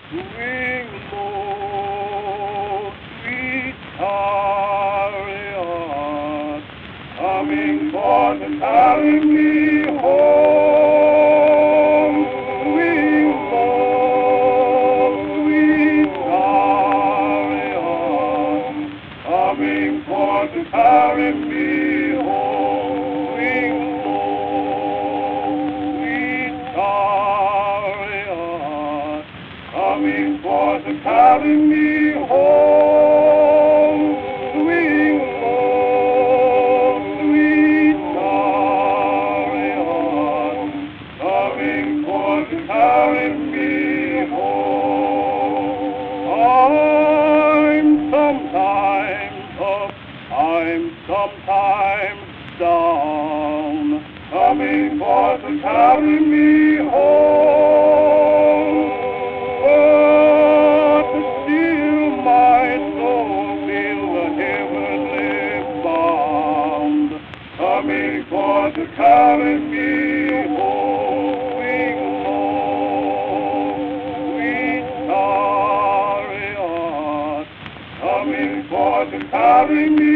Swing low, sweet chariot, coming for to carry me home. Swing low, sweet chariot, coming for to carry me home. Swing low, sweet chariot, coming for to carry me home. Swing low, sweet chariot, coming for to carry me home. I'm sometimes up, I'm sometimes down, coming for to carry me home. But still my soul feels a heavenly bound, coming for to carry me home. Swing low, sweet chariot, coming for to carry me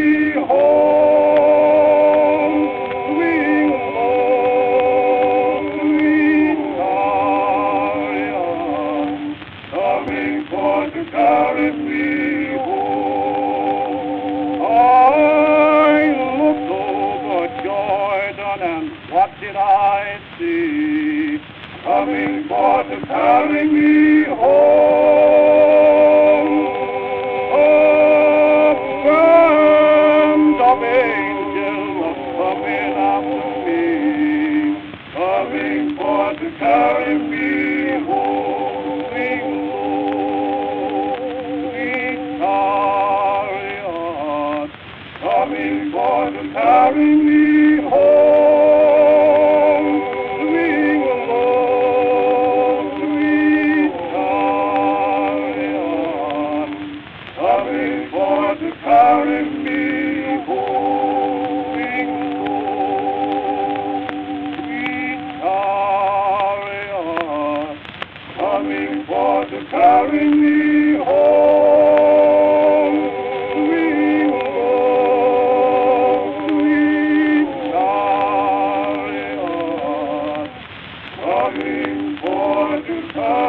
home. Swing low, sweet chariot, coming for to carry me home. I looked over Jordan, and what did I see? Coming for to carry me home. A band of angels coming after me, coming for to carry me home. Swing low, sweet chariot, coming for to carry me home. Swing low, sweet chariot, coming for to carry me home. Swing low, sweet chariot, coming for to carry me home. Swing low, sweet chariot, coming for to carry